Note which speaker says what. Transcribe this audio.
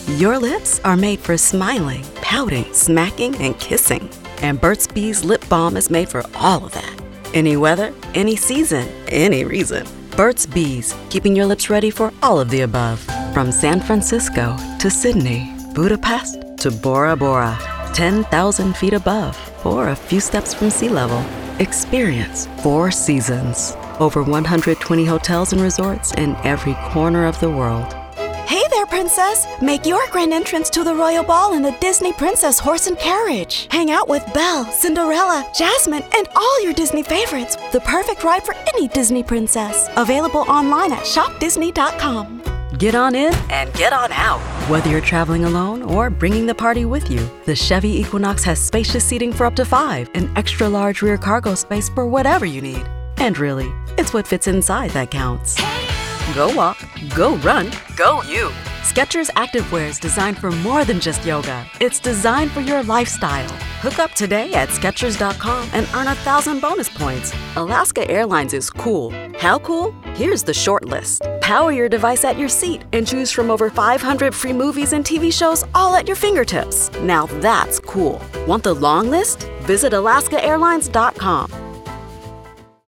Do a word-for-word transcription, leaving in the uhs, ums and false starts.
Speaker 1: Your lips are made for smiling, pouting, smacking, and kissing. And Burt's Bees Lip Balm is made for all of that. Any weather, any season, any reason. Burt's Bees, keeping your lips ready for all of the above. From San Francisco to Sydney, Budapest to Bora Bora. ten thousand feet above or a few steps from sea level. Experience four seasons. Over one hundred twenty hotels and resorts in every corner of the world.
Speaker 2: Hey there, princess! Make your grand entrance to the royal ball in the Disney Princess Horse and Carriage. Hang out with Belle, Cinderella, Jasmine, and all your Disney favorites. The perfect ride for any Disney princess. Available online at shop disney dot com.
Speaker 1: Get on in and get on out. Whether you're traveling alone or bringing the party with you, the Chevy Equinox has spacious seating for up to five and extra large rear cargo space for whatever you need. And really, it's what fits inside that counts. Go walk, go run, go you. Skechers Activewear is designed for more than just yoga. It's designed for your lifestyle. Hook up today at skechers dot com and earn a thousand bonus points. Alaska Airlines is cool. How cool? Here's the short list. Power your device at your seat and choose from over five hundred free movies and T V shows all at your fingertips. Now that's cool. Want the long list? Visit alaska airlines dot com.